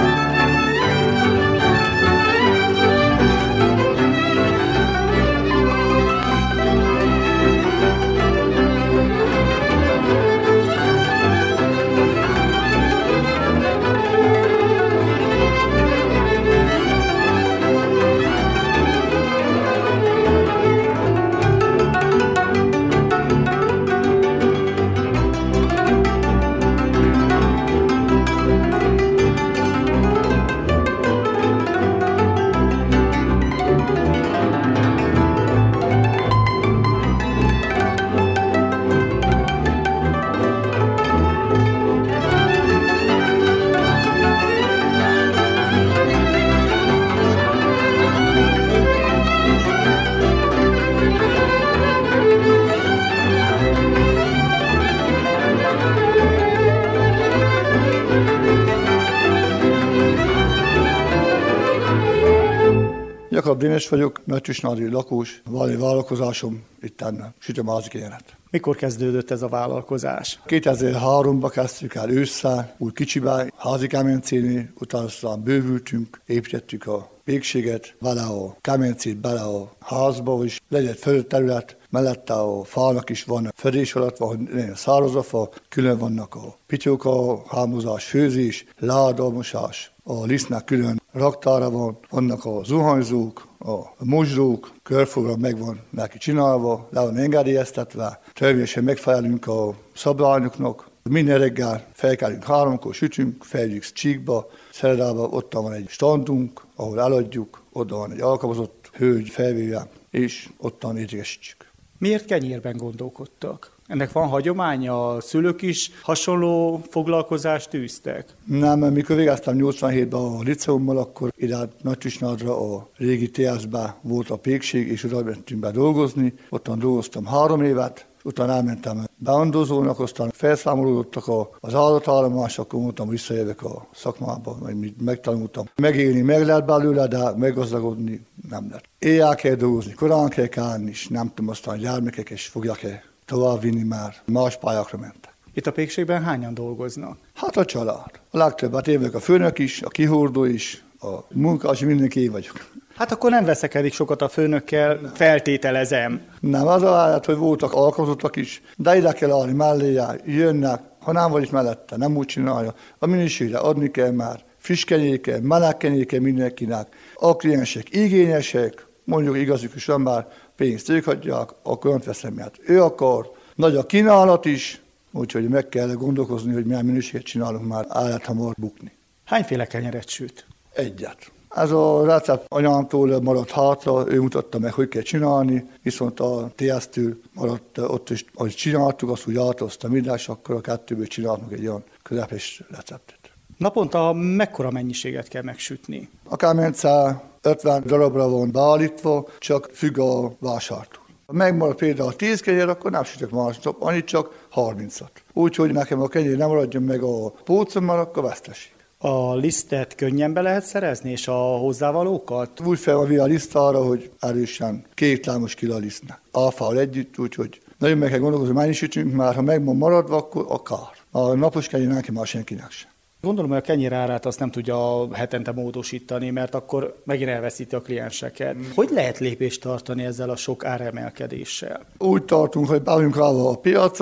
G: Jakab Dénes vagyok, nagytusnádi lakós, van egy vállalkozásom, itt sütöm házi kenyeret.
B: Mikor kezdődött ez a vállalkozás?
G: 2003-ban kezdtük el ősszel, úgy kicsiben, házi kemencénél, utána aztán bővültünk, építettük a pékséget, bele a kemencét, bele a házba, és legyen fölött terület, mellette a fának is van, fedés alatt van, legyen száraz a fa, külön vannak a pityóka, hámozás, főzés, ládalmosás, a lisztnek külön raktára van, vannak a zuhanyzók, a mosdók, körfogra meg van neki csinálva, le van engedélyeztetve, törvényesen megfelelünk a szabványoknak. Minden reggel felkelünk 3-kor, sütünk, feljük Csíkba, Szeredában ott van egy standunk, ahol eladjuk, oda van egy alkalmazott hölgy felvéve, és ottan értékesítjük.
B: Miért kenyérben gondolkodtak? Ennek van hagyománya? A szülők is hasonló foglalkozást űztek?
G: Nem, mert mikor végeztem 87-ben a liceummal, akkor ide Nagytusnádra a régi TS-ben volt a pékség, és oda mentünk be dolgozni. Ottan dolgoztam 3 évet, utána elmentem beandozónak, aztán felszámolódottak az állatállomás, akkor mondtam, visszajövök a szakmába, majd megtanultam. Megélni meg lehet belőle, de meggazdagodni nem lehet. Éjjel kell dolgozni, korán kell kelni, és nem tudom, aztán a gyermekek is fogják továbbvinni, már más pályákra mentek.
B: Itt a pékségben hányan dolgoznak?
G: Hát a család. A legtöbbet én vagyok a főnök is, a kihordó is, a munkás, mindenki én vagyok.
B: Hát akkor nem veszekedik sokat a főnökkel, feltételezem.
G: Nem, az a helyet, hogy voltak alkalmazottak is, de ide kell állni melléje, jönnek, ha nem vagy itt mellette, nem úgy csinálja. A minőségre adni kell már, friss kenyér kell, meleg kenyér kell mindenkinek. A kliensek igényesek, mondjuk igazuk is van, bár pénzt ők adják, akkor nem veszem, mert ő akar. Nagy a kínálat is, úgyhogy meg kell gondolkozni, hogy milyen minőséget csinálunk, már el lehet hamar bukni.
B: Hányféle kenyeret süt?
G: Egyet. Ez a recept anyámtól maradt hátra, ő mutatta meg, hogy kell csinálni, viszont a TS-től maradt ott is, ahogy csináltuk, azt úgy átoztam ide, és akkor a kettőből csináltunk egy olyan közepes receptet.
B: Naponta mekkora mennyiséget kell megsütni?
G: A kemence 50 darabra van beállítva, csak függ a vásártól. Ha megmarad például a 10 kenyér, akkor nem sütök másnap, annyit csak 30-at. Úgyhogy nekem a kenyér nem maradjon meg a pócommal, akkor veszteség.
B: A lisztet könnyen be lehet szerezni, és a hozzávalókat?
G: Úgy fel van a lisztára, hogy erősen 2 lámos kilo a lisztnek. Alfával együtt, úgyhogy nagyon meg kell gondolkozni, mennyi sütünk, már ha meg van maradva, akkor a kár. A napos kenyér neki már senkinek sem.
B: Gondolom, hogy a kenyér árát azt nem tudja hetente módosítani, mert akkor megint elveszíti a klienseket. Hogy lehet lépést tartani ezzel a sok áremelkedéssel?
G: Úgy tartunk, hogy bevünk állva a piacra,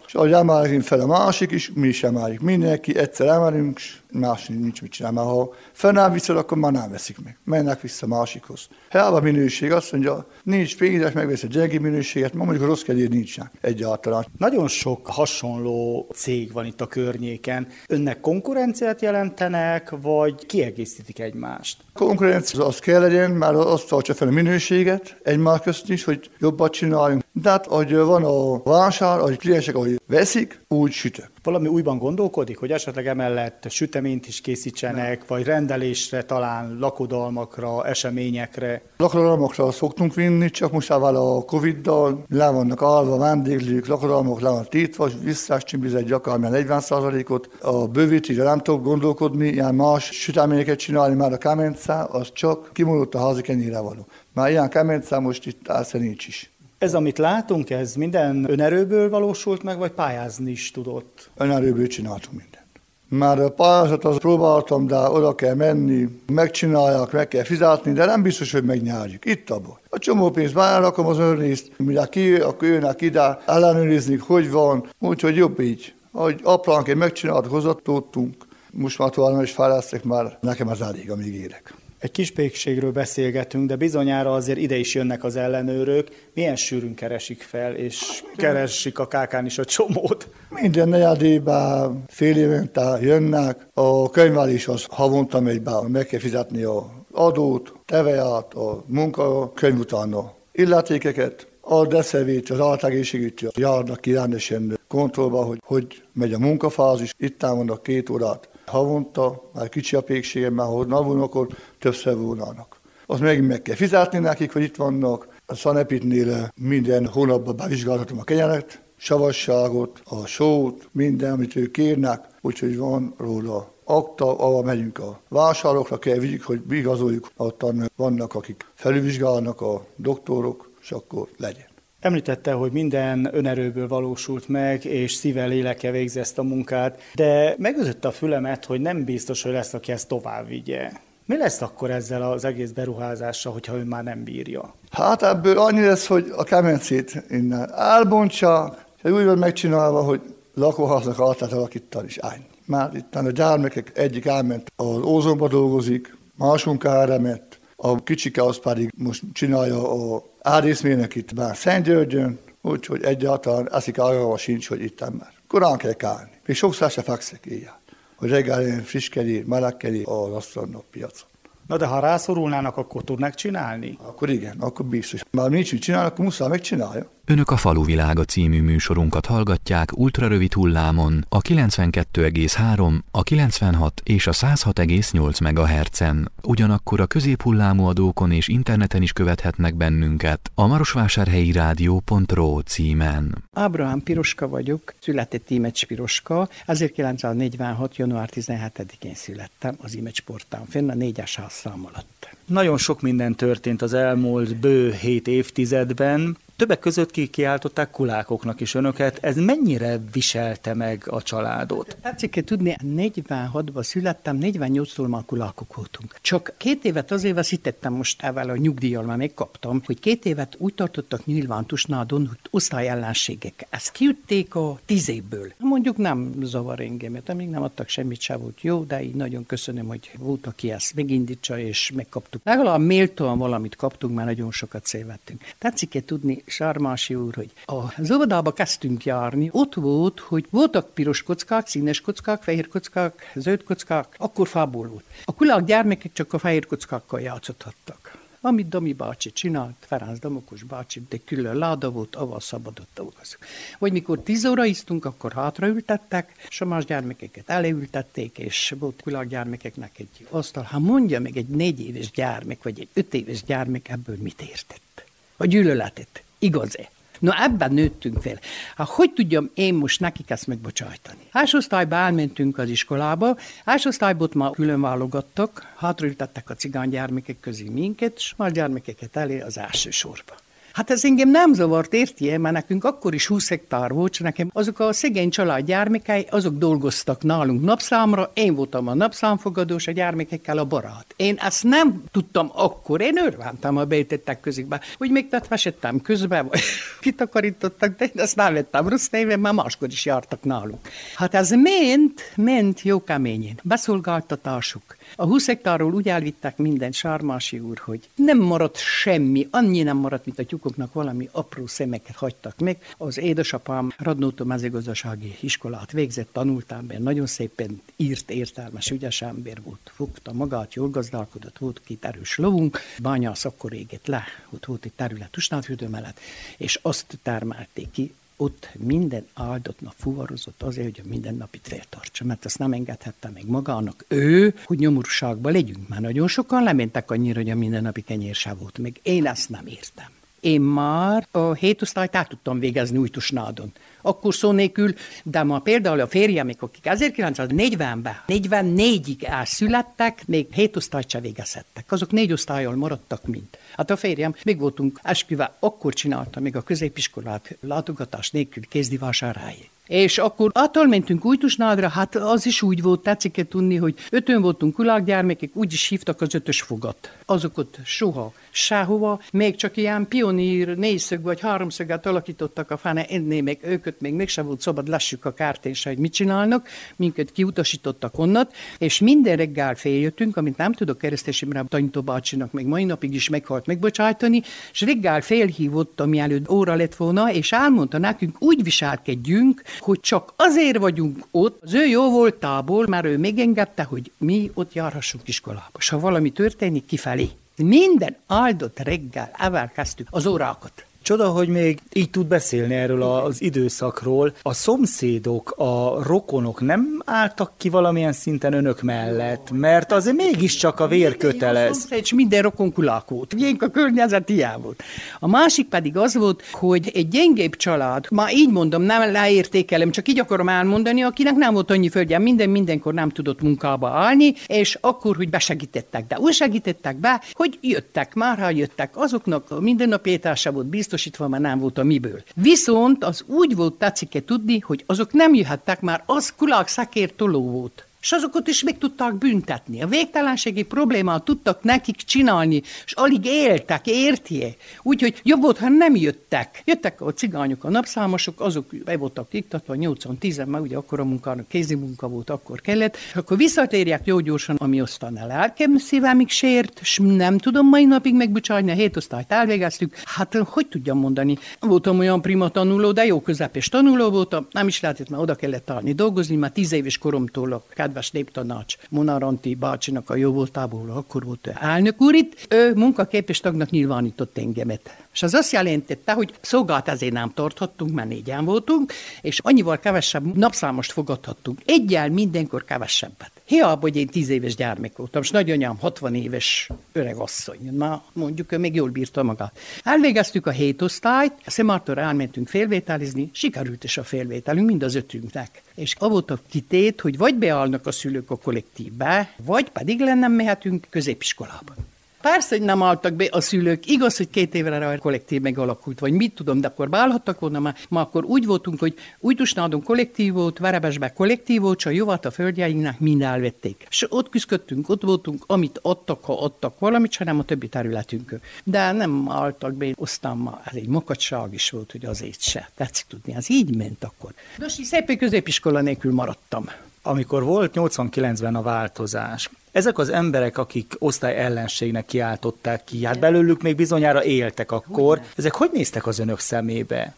G: és ahogy emelünk fel a másik is, mi is emeljük. Mindenki egyszer emelünk, és más nincs mit csinál. Mert ha fennáll viszont, akkor már nem veszik meg. Mennek vissza másikhoz. Hiába a minőség azt mondja, nincs pénzes, megvesz a gyenge minőséget, ma mondjuk a rossz kedvér nincsen egyáltalán.
B: Nagyon sok hasonló cég van itt a környéken. Önnek konkurenciát jelentenek, vagy kiegészítik egymást?
G: Konkurencia az kell legyen, mert azt tartsa fel a minőséget egymás közt is, hogy jobbat csináljunk. De hát, ahogy van a vásár, ahogy kliensek, ahogy veszik, úgy sütök.
B: Valami újban gondolkodik, hogy esetleg emellett süteményt is készítsenek, vagy rendelésre, talán lakodalmakra, eseményekre?
G: Lakodalmakra szoktunk vinni, csak most a Covid-dal le vannak állva vendéglők, lakodalmak le van tiltva, visszáscsimbiz egy akármilyen 40%-ot. A bővítésre nem tudok gondolkodni, ilyen más süteményeket csinálni, már a kemence, az csak kimondott a házi kenyérre való. Már ilyen kemence most itt álszor nincs is.
B: Ez, amit látunk, ez minden önerőből valósult meg, vagy pályázni is tudott?
G: Önerőből csináltunk mindent. Már a pályázat azt próbáltam, de oda kell menni, megcsinálják, meg kell fizetni, de nem biztos, hogy megnyerjük. Itt a baj. A csomó pénzt bárrakom az önrészt, mire ki, akkor jönnek ide, ellenőrizni, hogy van, úgyhogy jobb így. Ahogy apránként megcsináltuk, hozatoltunk, most már tovább is fejlesztek, már nekem az elég, amíg érek.
B: Egy kis pékségről beszélgetünk, de bizonyára azért ide is jönnek az ellenőrök. Milyen sűrűn keresik fel, és keresik a KK-n is a csomót?
G: Minden negyedében, fél évente jönnek. A könyvelés az havonta megy be, meg kell fizetni az adót, teveját, a munkakönyv utána illetékeket. A deszevét, az általegészségügytől járnak ki rendesen kontrollba, hogy megy a munkafázis. Itt vannak 2 órát havonta, már kicsi a pékségem, már ha navulnak, akkor többször volnának. Azt meg kell fizetni nekik, hogy itt vannak. A Szanepitnél minden hónapban bevizsgálhatom a kenyeret, savasságot, a sót, minden, amit ők kérnek, úgyhogy van róla akta, ahol megyünk a vásárokra, kell vigyük, hogy igazoljuk, ottan vannak, akik felülvizsgálnak a doktorok, és akkor legyen.
B: Említette, hogy minden önerőből valósult meg, és szíve, lélekkel végzi ezt a munkát, de megütötte a fülemet, hogy nem biztos, hogy lesz, aki ezt tovább vigye. Mi lesz akkor ezzel az egész beruházással, hogyha ön már nem bírja?
G: Hát ebből annyi lesz, hogy a kemencét innen elbontsák, és úgy van megcsinálva, hogy lakóháznak altát alakítani is állni. Már itt a gyermekek egyik elment az Ózonba dolgozik, másunk elment, a kicsike az pedig most csinálja a árészménynek itt már Szentgyörgyön, úgyhogy egyáltalán eszik arra sincs, hogy itt már. Korán kell kelni. Még sokszor se fekszek éjjel, hogy reggel ilyen friskeli, melegkeli az asztalnak piacon.
B: Na de ha rászorulnának, akkor tudnak csinálni?
G: Akkor igen, akkor biztos. Már nincs mit csinálni, akkor muszáj megcsinálja.
F: Önök a Faluvilága című műsorunkat hallgatják ultrarövid hullámon a 92,3, a 96 és a 106,8 MHz-en. Ugyanakkor a középhullámú adókon és interneten is követhetnek bennünket a marosvásárhelyi rádió.ro címen.
H: Ábrahám Piroska vagyok, született Imecs Piroska, 1946. január 17-én születtem az Imecs portán, fenn a 4-es házszám alatt.
B: Nagyon sok minden történt az elmúlt bő 7 évtizedben. Többek között kikiáltották kulákoknak is önöket. Ez mennyire viselte meg a családot?
H: Tetszik tudni, 46-ban születtem, 48-tól már kulákok voltunk. Csak 2 évet azért veszítettem most ezzel a nyugdíjjal, már megkaptam, hogy 2 évet úgy tartottak nyilvántusnádon, hogy osztályellenségek. Ezt kiütték a 10 évből. Mondjuk nem zavar engem, mert amíg nem adtak semmit, se volt jó, de így nagyon köszönöm, hogy volt, aki ezt megindítsa, és megkaptuk. Legalább méltóan valamit kaptunk, már nagyon sokat szévettünk. Tetszik tudni, Sármási úr, hogy az óvodába kezdtünk járni, ott volt, hogy voltak piros kockák, színes kockák, fehér kockák, zöld kockák, akkor fából volt. A kulák gyermekek csak a fehér kockákkal játszhattak. Amit Dami bácsi csinált, Ferenc Damokos bácsi, de külön láda volt, avval szabadott dolgozni. Vagy mikor 10 óra isztunk, akkor hátraültettek, és a más gyermekeket eleültették, és volt kulákgyermekeknek egy asztal. Ha mondja meg egy 4 éves gyermek, vagy egy 5 éves gyermek, ebből mit értett? A gyűlöletet. Igaz-e? No, ebben nőttünk fel. Hát hogy tudjam én most nekik ezt megbocsájtani? Hásosztályba elmentünk az iskolába, hásosztályból már külön válogattak, hátraültettek a cigány gyermekek közé minket, és más gyermekeket elé az első sorba. Hát ez engem nem zavart, érti, mert nekünk akkor is 20 hektár volt, és nekem azok a szegény család gyermekei, azok dolgoztak nálunk napszámra, én voltam a napszámfogadós, a gyermekekkel a barát. Én ezt nem tudtam akkor, én örvántam, ha beütettek közükbe, hogy még tehát vesettem közben, vagy kitakarítottak, de én ezt nem vettem rossz néven, mert máskor is jártak nálunk. Hát ez ment jó keményen. Beszolgáltatásuk. A 20 hektárról úgy elvittek minden, Sármási úr, hogy nem maradt semmi, annyi nem maradt, mint a tyúkoknak valami apró szemeket hagytak meg. Az édesapám Radnótól mezőgazdasági iskolát végzett, tanultam benne, nagyon szépen írt, értelmes, ügyes ember volt, fogta magát, jól gazdálkodott, volt két erős lovunk, bányász akkor égett le, ott volt egy terület Tusnádfürdő mellett, és azt termelték ki. Ott minden áldott nap fuvarozott azért, hogy a mindennapit feltartsa, mert azt nem engedhette meg magának ő, hogy nyomorúságban legyünk, mert nagyon sokan lementek annyira, hogy a mindennapi kenyér se volt meg. Én ezt nem értem. Én már a 7 osztályt át tudtam végezni Újtusnádon. Akkor szó nélkül, de ma például a férjemek, akik 1940-ben, 44-ig elszülettek, még 7 osztályt se végezhettek. Azok 4 osztállyal maradtak mind. Hát a férjem, még voltunk esküve, akkor csinálta még a középiskolát látogatás nélkül Kézdivásárhelyén. És akkor attól mentünk Újtusnádra, hát az is úgy volt, tetszik tudni, hogy 5-ön voltunk kulákgyermekek, úgy is hívtak az 5-ös fogat. Azokat soha, sehova, még csak ilyen pionír 4-szög vagy 3-szöget alakítottak a fene, ennél még őket még mégsem volt szabad, lássuk a kártén se, hogy mit csinálnak, minket kiutasítottak onnat, és minden reggel féljöttünk, amit nem tudok Keresztes Imre Tanító bácsinak még mai napig is meghalt megbocsájtani, és reggel félhívott, ami előtt óra lett volna, és elmondta nekünk, úgy viselkedjünk, hogy csak azért vagyunk ott, az ő jó voltából, mert ő megengedte, hogy mi ott járhassunk iskolába. És ha valami történik, kifelé. Minden áldott reggel elkezdtük az órákat.
B: Csoda, hogy még így tud beszélni erről az időszakról. A szomszédok, a rokonok nem álltak ki valamilyen szinten önök mellett, mert azért mégiscsak a vér kötelez.
H: És minden rokon kulák volt. Ilyenkor a környezet ilyen volt. A másik pedig az volt, hogy egy gyengébb család, ma így mondom, nem leértékelem, csak így akarom elmondani, akinek nem volt annyi földje, mindenkor nem tudott munkába állni, és akkor, hogy besegítettek, de úgy segítettek be, hogy jöttek, már ha jöttek, azoknak a mindennapi étel volt biztosítva, már nem volt a miből. Viszont az úgy volt, tetszik-e tudni, hogy azok nem jöhettek, már az kulák szakér toló volt. És azokat is meg tudták büntetni. A végtelenségi problémát tudtak nekik csinálni, és alig éltek, érti? Úgyhogy jobb volt, ha nem jöttek. Jöttek a cigányok, a napszámosok, azok be voltak iktatva 8-10, mert ugye akkor a munkának kézi munka volt, akkor kellett, és akkor visszatérjek jó gyorsan, ami aztán a lelkem szívemig sért, és nem tudom mai napig megbocsátni, a 7 osztályt elvégeztük. Hát, hogy tudjam mondani, voltam olyan prima tanuló, de jó közepes tanuló voltam, nem is lehetett, mert oda kellett állni dolgozni, már 10 éves koromtól a kedves néptanács Monaranti bácsinak a jó voltából, akkor volt elnök úr itt, ő munkaképes tagnak nyilvánított engemet. És az azt jelentette, hogy szolgált ezért nem tarthattunk, mert 4-en voltunk, és annyival kevesebb napszámost fogadhattunk. Egyel mindenkor kevesebbet. Hiába, hogy én 10 éves gyermek voltam, és nagyanyám 60 éves öreg asszony. Na, mondjuk, ő még jól bírta magát. Elvégeztük a 7 osztályt, Szemártóra elmentünk félvételizni, sikerült is a félvételünk, mind az 5-ünknek. És volt a kitét, hogy vagy beállnak a szülők a kollektívbe, vagy pedig nem mehetünk középiskolába. Persze, hogy nem álltak be a szülők, igaz, hogy 2 évre a kollektív megalakult, vagy mit tudom, de akkor beállhattak volna, mert ma akkor úgy voltunk, hogy Újtusnádon kollektív volt, Verebesben kollektív volt, és a javat a földjeinknek mind elvették. És ott küzdöttünk, ott voltunk, amit adtak, ha adtak valamit, hanem a többi területünkön. De nem álltak be, aztán ma ez egy makacság is volt, hogy azért se. Tetszik tudni, ez így ment akkor. De szép középiskola nélkül maradtam.
B: Amikor volt 89-ben a változás, ezek az emberek, akik osztály ellenségnek kiáltották ki, hát belőlük még bizonyára éltek akkor, ezek hogy néztek az önök szemébe?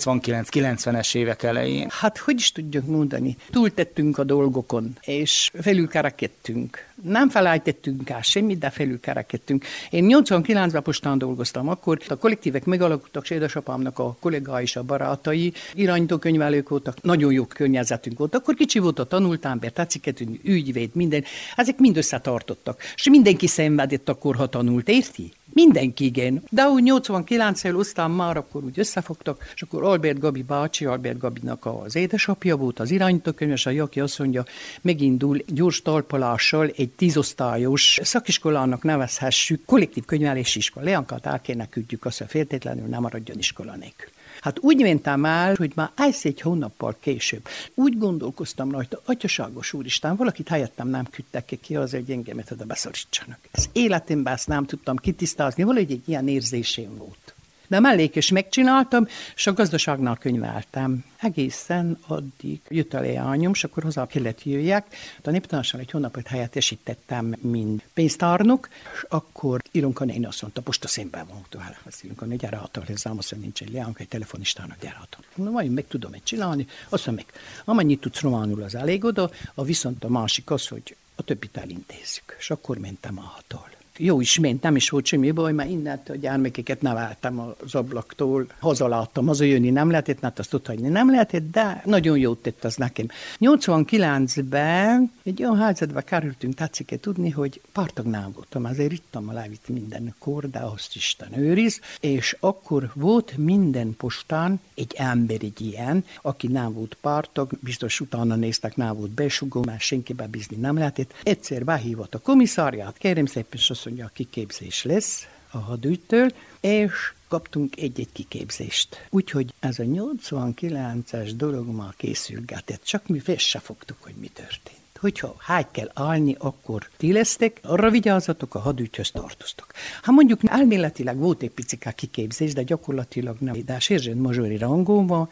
B: 89-90-es évek elején.
H: Hát hogy is tudjuk mondani? Túltettünk a dolgokon, és felülkerekedtünk. Nem felejtettünk el semmit, de felülkerekedtünk. Én 89-ben postán dolgoztam, akkor a kollektívek megalakultak, és édesapámnak a kollégái és a barátai, irányítókönyvelők voltak, nagyon jó környezetünk volt. Akkor kicsi volt a tanult ember, tetszik, ügyvéd, minden. Ezek mind összetartottak. És mindenki szenvedett akkor, ha tanult, érti? Mindenki igen. De úgy 89-el aztán már akkor úgy összefogtak, és akkor Albert Gabi bácsi, Albert Gabinak az édesapja volt, az irányítókönyves, aki azt mondja, megindul gyors talpalással egy 10 osztályos szakiskolának nevezhessük kollektív könyvelési iskola. Leankát el kéne küldjük azt, hogy feltétlenül nem maradjon iskola nélkül. Hát úgy mentem el, hogy már egy hónappal később úgy gondolkoztam rajta, atyaságos úristen, valakit helyettem nem küldtek ki az, hogy engemet oda beszorítsanak. Ez életemben ezt nem tudtam kitisztázni, valahogy egy ilyen érzésém volt. De mellékes megcsináltam, és a gazdaságnál könyveltem. Egészen addig jött a leányom, és akkor hozzá kellett jöjjek. A néptanással egy hónapot helyettesítettem, mint pénztárnok, és akkor Ilonka néni azt mondta, posta szemben van tőle. Azt Ilonka néni, gyere hatal, ez azt nincs egy leányom, egy telefonistának, gyere hatal. Na, majd meg tudom egy csinálni. Azt mondja meg, amennyit tudsz románul, az elég oda, viszont a másik az, hogy a többit elintézzük. És akkor mentem a hatal. Jó is ment, nem is volt semmi baj, mert innentől a gyermekeket neveltem az ablaktól, hazaláttam, hazajönni nem lehetett, mert azt otthagyni nem lehetett, de nagyon jót tett az nekem. 89-ben egy olyan helyzetbe kerültünk, tetszik tudni, hogy pártagnál voltam, azért ittam a levit mindenkor, de azt Isten őriz, és akkor volt minden postán egy ember, egy ilyen, aki nem volt pártag, biztos utána néztek, nem volt besugó, mert senkibe bízni nem lehetett. Egyszer behívott a komisszáriát, kérem szépen, mondja, a kiképzés lesz a hadügytől, és kaptunk egy-egy kiképzést. Úgyhogy ez a 89-es dolog már készülgetett, csak mi fel se fogtuk, hogy mi történt. Hogyha hágy kell állni, akkor ti lesztek, arra vigyázzatok, a hadügyhöz tartoztok. Hát mondjuk elméletileg volt egy picike kiképzés, de gyakorlatilag nem. De a sérzsent mazsori rangon van,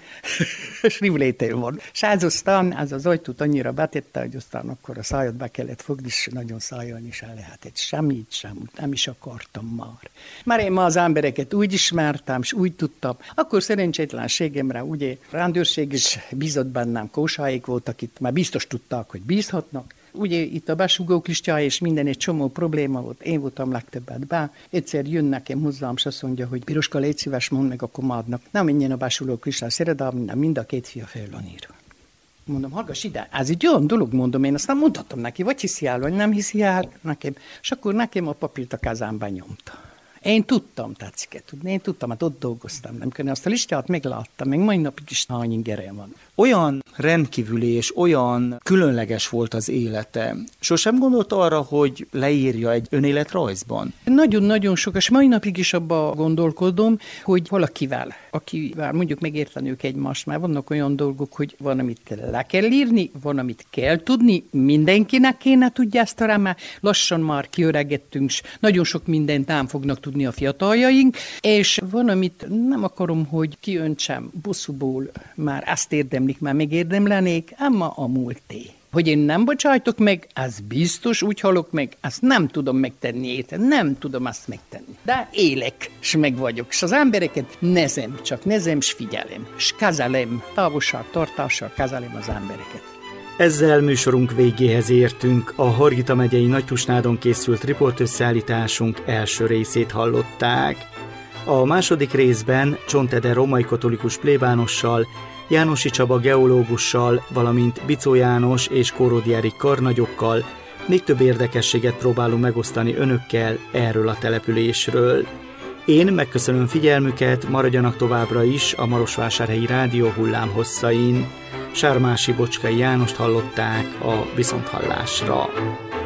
H: és rivlétél van. És aztán ez az ajtót annyira betette, hogy aztán akkor a szájat be kellett fogni, és nagyon szájolni is el lehetett. Semmit sem, nem is akartam már. Már én ma az embereket úgy ismertem, és úgy tudtam. Akkor szerencsétlenségemre ugye rendőrség is bízott bennem, kósáik voltak itt, már biztos tudták, hogy bízhatnak. Ugye itt a besugók listja, és minden egy csomó probléma volt. Én voltam legtöbbet be. Egyszer jön nekem hozzám, és azt mondja, hogy Piroska, légy szíves, mondd meg a komádnak. Nem menjen a besugók listára, szeretem, mind a két fia fel van írva. Mondom, hallgass ide, ez egy olyan dolog, mondom, én azt nem mondhatom neki, vagy hiszi el, vagy nem hiszi el nekem. És akkor nekem a papírt a kezemben nyomta. Én tudtam, tetszik tudni, én tudtam, hát ott dolgoztam, nem kell, azt a listát megláttam, még mai napig is hány ingerem van.
I: Olyan rendkívüli és olyan különleges volt az élete. Sosem gondolt arra, hogy leírja egy önéletrajzban?
H: Nagyon-nagyon sok, és mai napig is abba gondolkodom, hogy valakivel, akivel mondjuk megértenünk egymást, mert vannak olyan dolgok, hogy van, amit le kell írni, van, amit kell tudni, mindenkinek kéne tudja ezt arra, mert lassan már kiöregettünk, és nagyon sok mindent nem fognak tudni a fiataljaink, és van, amit nem akarom, hogy kiöntsem bosszúból, már ezt érdemlik, már megérdemlenék, ám a múlté. Hogy én nem bocsájtok meg, az biztos, úgy halok meg, azt nem tudom megtenni érte, nem tudom azt megtenni. De élek, s meg vagyok, s az embereket nézem, s figyelem, s kezelem, távolságtartással kezelem az embereket.
B: Ezzel műsorunk végéhez értünk. A Hargita megyei Nagytusnádon készült riportösszeállításunk első részét hallották. A második részben Csont Ede római katolikus plébánossal, Jánosi Csaba geológussal, valamint Bicó János és Kóródi Erik karnagyokkal még több érdekességet próbálunk megosztani önökkel erről a településről. Én megköszönöm figyelmüket, maradjanak továbbra is a Marosvásárhelyi Rádió hullámhosszain. Sármási Bocskai Jánost hallották a viszonthallásra.